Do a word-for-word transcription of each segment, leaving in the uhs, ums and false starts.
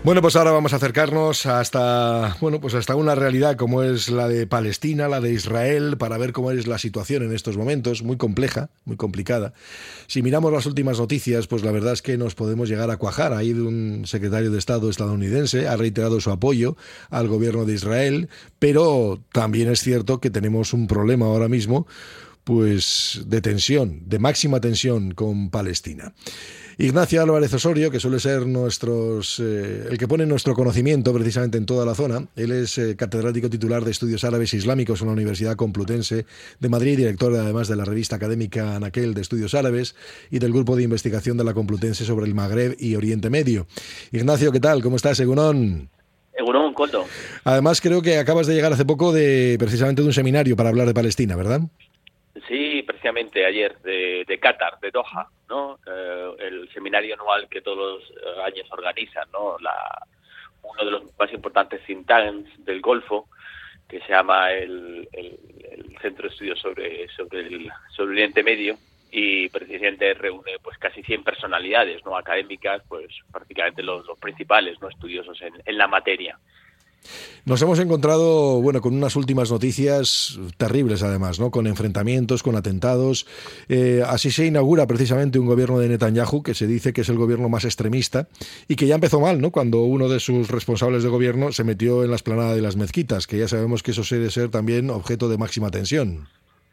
Bueno, pues ahora vamos a acercarnos hasta, bueno, pues hasta una realidad como es la de Palestina, la de Israel, para ver cómo es la situación en estos momentos, muy compleja, muy complicada. Si miramos las últimas noticias, pues la verdad es que nos podemos llegar a cuajar. Ha ido un secretario de Estado estadounidense, ha reiterado su apoyo al gobierno de Israel, pero también es cierto que tenemos un problema ahora mismo, pues de tensión, de máxima tensión con Palestina. Ignacio Álvarez Osorio, que suele ser nuestros eh, el que pone nuestro conocimiento precisamente en toda la zona, él es eh, catedrático titular de Estudios Árabes e Islámicos en la Universidad Complutense de Madrid, director además de la revista académica Anaquel de Estudios Árabes y del grupo de investigación de la Complutense sobre el Magreb y Oriente Medio. Ignacio, ¿qué tal? ¿Cómo estás, Egunon? Egunon, Coldo. Además, creo que acabas de llegar hace poco de precisamente de un seminario para hablar de Palestina, ¿verdad? Sí, precisamente ayer, de, de Qatar, de Doha, ¿no? Eh, el seminario anual que todos los años organizan, ¿no? La, uno de los más importantes think tanks del Golfo, que se llama el, el, el Centro de Estudios sobre, sobre, el, sobre Oriente Medio, y precisamente reúne pues casi cien personalidades, ¿no? Académicas, pues prácticamente los, los principales, ¿no? Estudiosos en, en la materia. Nos hemos encontrado, bueno, con unas últimas noticias terribles además, ¿no? Con enfrentamientos, con atentados. Eh, así se inaugura precisamente un gobierno de Netanyahu que se dice que es el gobierno más extremista y que ya empezó mal, ¿no? Cuando uno de sus responsables de gobierno se metió en la explanada de las mezquitas, que ya sabemos que eso suele ser también objeto de máxima tensión.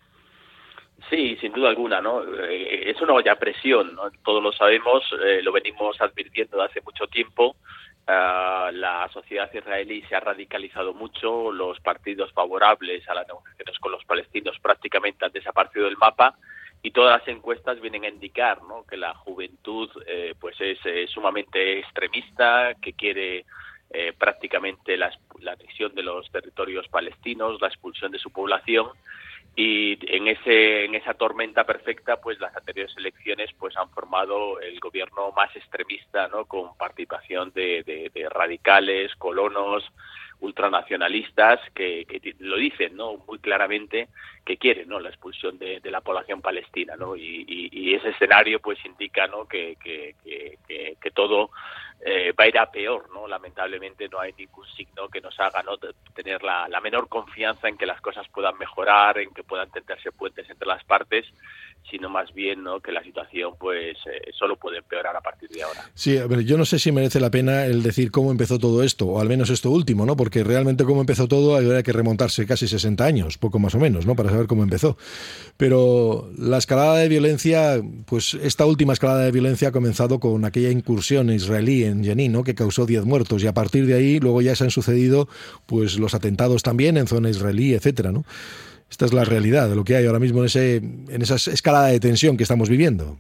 Sí, sin duda alguna, ¿no? Eh, es una olla a presión, ¿no? Todos lo sabemos, eh, lo venimos advirtiendo de hace mucho tiempo. Uh, la sociedad israelí se ha radicalizado mucho, los partidos favorables a las negociaciones con los palestinos prácticamente han desaparecido del mapa y todas las encuestas vienen a indicar, ¿no? Que la juventud eh, pues es eh, sumamente extremista, que quiere eh, prácticamente la, la anexión de los territorios palestinos, la expulsión de su población. Y en ese en esa tormenta perfecta, pues las anteriores elecciones pues han formado el gobierno más extremista, ¿no? Con participación de, de, de radicales, colonos, ultranacionalistas que, que lo dicen, ¿no? Muy claramente que quieren, ¿no? La expulsión de, de la población palestina, ¿no? Y, y, y ese escenario pues indica, ¿no? Que que, que, que, que todo eh, va a ir a peor, ¿no? Lamentablemente no hay ningún signo que nos haga, ¿no? tener la, la menor confianza en que las cosas puedan mejorar, en que puedan tenderse puentes entre las partes, sino más bien, ¿no? Que la situación pues eh, solo puede empeorar a partir de ahora. Sí, a ver, yo no sé si merece la pena el decir cómo empezó todo esto, o al menos esto último, ¿no? Porque realmente cómo empezó todo habría que remontarse casi sesenta años, poco más o menos, ¿no? Para saber cómo empezó. Pero la escalada de violencia, pues esta última escalada de violencia ha comenzado con aquella incursión israelí en Jenin, ¿no? Que causó diez muertos, y a partir de ahí luego ya se han sucedido pues los atentados también en zona israelí, etcétera, ¿no? Esta es la realidad de lo que hay ahora mismo en ese en esa escalada de tensión que estamos viviendo.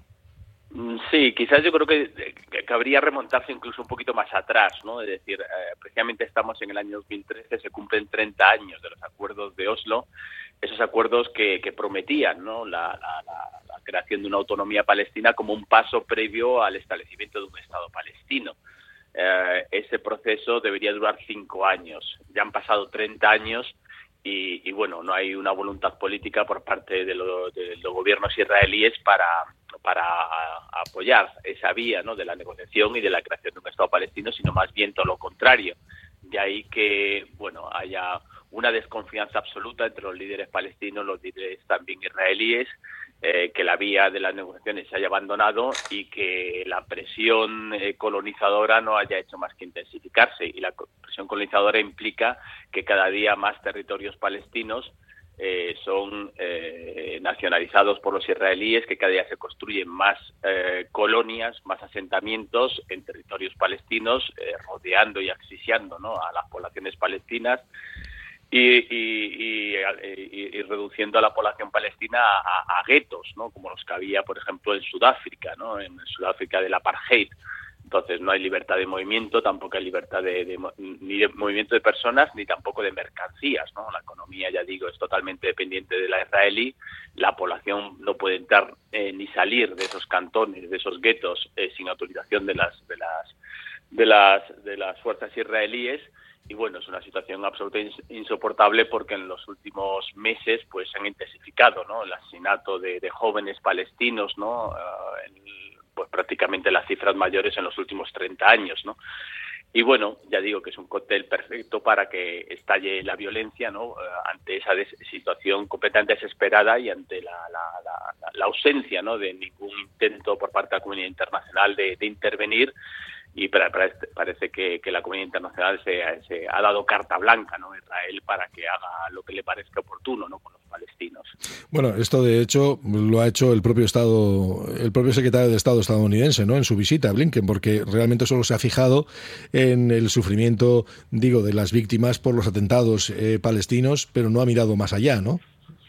Sí, quizás yo creo que, que cabría remontarse incluso un poquito más atrás, ¿no? Es decir, eh, precisamente estamos en el año dos mil trece, se cumplen treinta años de los acuerdos de Oslo, esos acuerdos que, que prometían, ¿no? la, la, la, la creación de una autonomía palestina como un paso previo al establecimiento de un Estado palestino. Eh, ese proceso debería durar cinco años. Ya han pasado treinta años y, y bueno, no hay una voluntad política por parte de, lo, de los gobiernos israelíes para... para a, a apoyar esa vía, ¿no? De la negociación y de la creación de un Estado palestino, sino más bien todo lo contrario. De ahí que, bueno, haya una desconfianza absoluta entre los líderes palestinos, los líderes también israelíes, eh, que la vía de las negociaciones se haya abandonado y que la presión eh, colonizadora no haya hecho más que intensificarse. Y la presión colonizadora implica que cada día más territorios palestinos Eh, son eh, nacionalizados por los israelíes, que cada día se construyen más eh, colonias, más asentamientos en territorios palestinos, eh, rodeando y asfixiando, ¿no? A las poblaciones palestinas y, y, y, y, y reduciendo a la población palestina a, a guetos, ¿no? Como los que había, por ejemplo, en Sudáfrica, ¿no? En Sudáfrica del apartheid. Entonces no hay libertad de movimiento, tampoco hay libertad de, de, ni de movimiento de personas, ni tampoco de mercancías, ¿no? La economía, ya digo, es totalmente dependiente de la israelí. La población no puede entrar eh, ni salir de esos cantones, de esos guetos, eh, sin autorización de las, de las, de las, de las fuerzas israelíes. Y bueno, es una situación absolutamente insoportable porque en los últimos meses pues se han intensificado, ¿no? El asesinato de, de jóvenes palestinos, ¿no? Uh, en, pues prácticamente las cifras mayores en los últimos treinta años, ¿no? Y bueno, ya digo que es un cóctel perfecto para que estalle la violencia, ¿no? Ante esa des- situación completamente desesperada y ante la, la, la, la ausencia, ¿no?, de ningún intento por parte de la comunidad internacional de, de intervenir. Y para, para este, parece que, que la comunidad internacional se, se ha dado carta blanca, ¿no?, a Israel para que haga lo que le parezca oportuno, ¿no?, con los palestinos. Bueno, esto de hecho lo ha hecho el propio Estado, el propio secretario de Estado estadounidense, ¿no?, en su visita a Blinken, porque realmente solo se ha fijado en el sufrimiento, digo, de las víctimas por los atentados eh, palestinos, pero no ha mirado más allá, ¿no?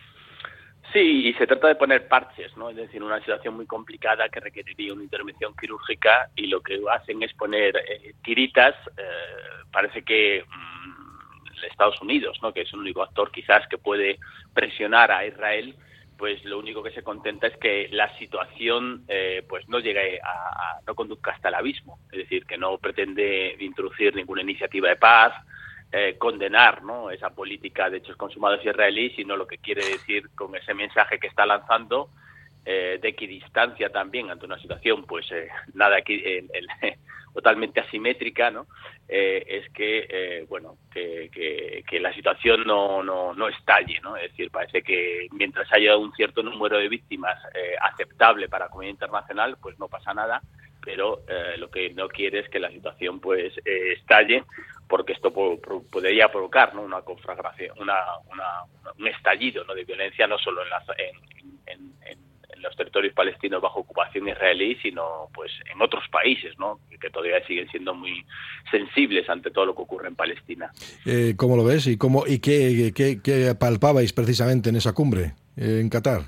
Sí, y se trata de poner parches, ¿no? Es decir, una situación muy complicada que requeriría una intervención quirúrgica, y lo que hacen es poner eh, tiritas. Eh, parece que mmm, Estados Unidos, ¿no?, que es el único actor quizás que puede presionar a Israel, pues lo único que se contenta es que la situación eh, pues no llegue a, a no conduzca hasta el abismo, es decir, que no pretende introducir ninguna iniciativa de paz, Eh, condenar, ¿no?, esa política de hechos consumados israelí, sino lo que quiere decir con ese mensaje que está lanzando eh, de equidistancia también ante una situación pues eh, nada aquí eh, eh, totalmente asimétrica, ¿no? Eh, es que eh, bueno que, que, que la situación no, no, no estalle, ¿no? Es decir, parece que mientras haya un cierto número de víctimas eh, aceptable para la comunidad internacional, pues no pasa nada, pero eh, lo que no quiere es que la situación pues eh, estalle, porque esto po- po- podría provocar, ¿no?, una conflagración, una, una, un estallido, ¿no?, de violencia, no solo en, la, en, en, en, en los territorios palestinos bajo ocupación israelí, sino pues en otros países, ¿no?, que todavía siguen siendo muy sensibles ante todo lo que ocurre en Palestina. Eh, ¿Cómo lo ves y cómo y qué, qué, qué palpabais precisamente en esa cumbre eh, en Qatar?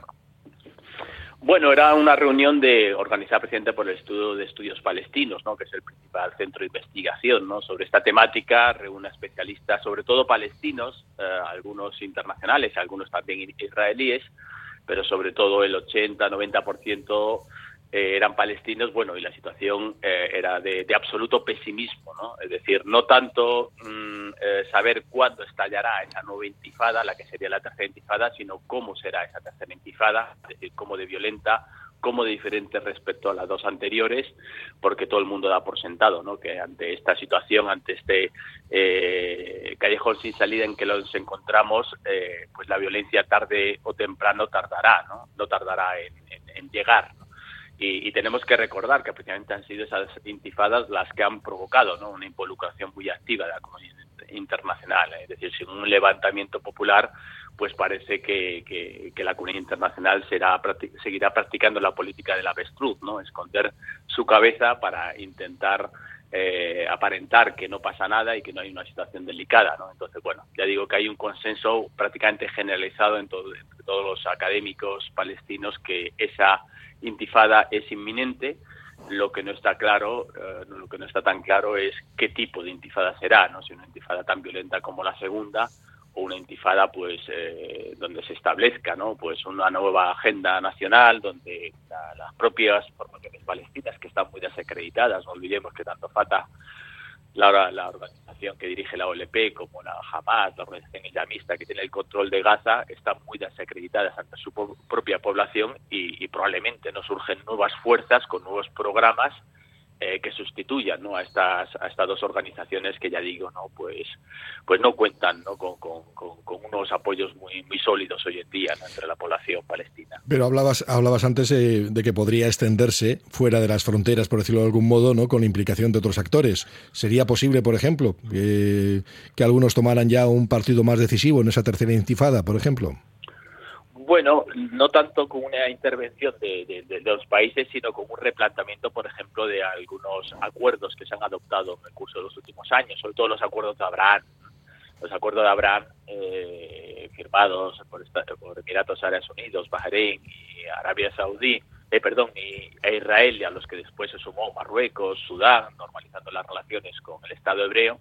Bueno, era una reunión de organizada precisamente por el Estudio de Estudios Palestinos, ¿no?, que es el principal centro de investigación, ¿no?, sobre esta temática. Reúne especialistas, sobre todo palestinos, eh, algunos internacionales, algunos también israelíes, pero sobre todo el ochenta noventa por ciento eh, eran palestinos. Bueno, y la situación eh, era de, de absoluto pesimismo, ¿no? Es decir, no tanto mmm, eh, saber cuándo estallará esa nueva intifada, la que sería la tercera intifada, sino cómo será esa tercera intifada, es decir, cómo de violenta, cómo de diferente respecto a las dos anteriores, porque todo el mundo da por sentado, ¿no?, que ante esta situación, ante este eh, callejón sin salida en que nos encontramos, eh, pues la violencia tarde o temprano tardará, ¿no? No tardará en, en, en llegar, ¿no? Y, y tenemos que recordar que precisamente han sido esas intifadas las que han provocado, ¿no?, una involucración muy activa de la comunidad internacional. Es decir, sin un levantamiento popular, pues parece que, que, que la comunidad internacional será, seguirá practicando la política del avestruz, ¿no?, esconder su cabeza para intentar eh, aparentar que no pasa nada y que no hay una situación delicada, ¿no? Entonces, bueno, ya digo que hay un consenso prácticamente generalizado en todo, entre todos los académicos palestinos que esa intifada es inminente. Lo que no está claro, eh, lo que no está tan claro es qué tipo de intifada será, ¿no? Si una intifada tan violenta como la segunda, o una intifada pues eh, donde se establezca, ¿no?, pues una nueva agenda nacional, donde la, las propias formaciones palestinas, que están muy desacreditadas, no olvidemos que tanto Fatah, la, la organización que dirige la O L P, como la Hamas, la organización islamista que tiene el control de Gaza, están muy desacreditadas ante su po- propia población, y, y probablemente no surgen nuevas fuerzas con nuevos programas eh, que sustituyan, ¿no?, a estas a estas dos organizaciones que, ya digo, no pues pues no cuentan, ¿no?, con, con, con, con unos apoyos muy muy sólidos hoy en día, ¿no?, entre la población palestina. Pero hablabas hablabas antes eh, de que podría extenderse fuera de las fronteras, por decirlo de algún modo, ¿no?, con la implicación de otros actores. ¿Sería posible, por ejemplo, eh, que algunos tomaran ya un partido más decisivo en esa tercera intifada, por ejemplo? Bueno, no tanto con una intervención de, de, de los países, sino con un replanteamiento, por ejemplo, de algunos acuerdos que se han adoptado en el curso de los últimos años, sobre todo los acuerdos de Abraham. Los acuerdos de Abraham eh, firmados por, esta, por Emiratos Árabes Unidos, Bahrein y Arabia Saudí, eh, perdón, y e Israel, y a los que después se sumó Marruecos, Sudán, normalizando las relaciones con el Estado hebreo,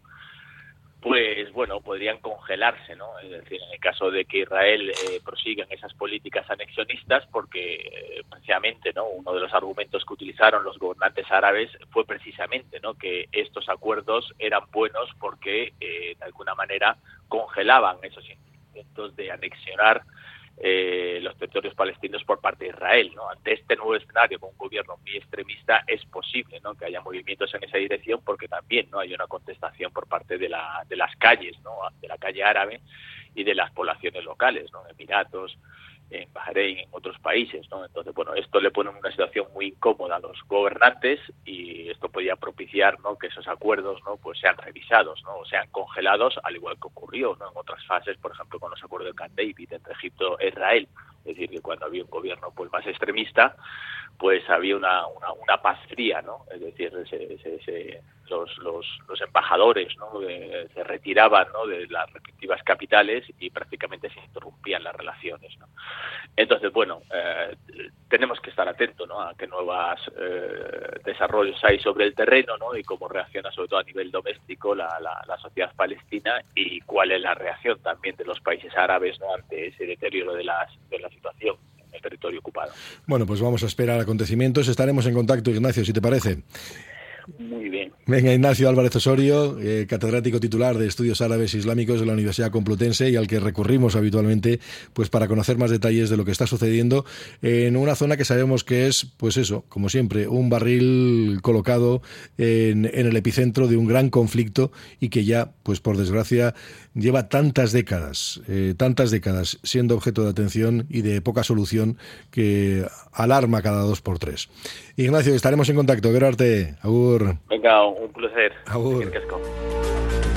pues bueno, podrían congelarse, ¿no? Es decir, en el caso de que Israel eh, prosiga en esas políticas anexionistas, porque eh, precisamente, ¿no?, uno de los argumentos que utilizaron los gobernantes árabes fue precisamente, ¿no?, que estos acuerdos eran buenos porque eh, de alguna manera congelaban esos intentos de anexionar eh, los territorios palestinos por parte de Israel, ¿no? Ante este nuevo escenario con un gobierno muy extremista es posible, ¿no?, que haya movimientos en esa dirección, porque también, ¿no?, hay una contestación por parte de la de las calles, ¿no?, de la calle árabe y de las poblaciones locales, ¿no?, Emiratos, en Bahrein, en otros países, ¿no? Entonces, bueno, esto le pone en una situación muy incómoda a los gobernantes, y esto podría propiciar, ¿no?, que esos acuerdos, ¿no?, pues sean revisados, ¿no?, o sean congelados, al igual que ocurrió, ¿no?, en otras fases, por ejemplo, con los acuerdos de Camp David entre Egipto e Israel. Es decir, que cuando había un gobierno pues más extremista, pues había una una, una paz fría, ¿no? Es decir, se, se, se, los, los los embajadores, ¿no?, de, se retiraban, ¿no?, de las respectivas capitales y prácticamente se interrumpían las relaciones, ¿no? Entonces, bueno, eh, tenemos que estar atentos, ¿no?, a qué nuevos eh, desarrollos hay sobre el terreno, ¿no?, y cómo reacciona sobre todo a nivel doméstico la, la, la sociedad palestina, y cuál es la reacción también de los países árabes, ¿no?, ante ese deterioro de las de la situación en el territorio ocupado. Bueno, pues vamos a esperar acontecimientos. Estaremos en contacto, Ignacio, si te parece. Muy bien. Venga, Ignacio Álvarez Osorio, eh, catedrático titular de Estudios Árabes Islámicos de la Universidad Complutense, y al que recurrimos habitualmente pues para conocer más detalles de lo que está sucediendo en una zona que sabemos que es, pues eso, como siempre, un barril colocado en, en el epicentro de un gran conflicto, y que ya, pues por desgracia, lleva tantas décadas, eh, tantas décadas siendo objeto de atención y de poca solución, que alarma cada dos por tres. Ignacio, estaremos en contacto. Quiero darte. Agur. Venga, un placer. Agur. Eskerrik asko.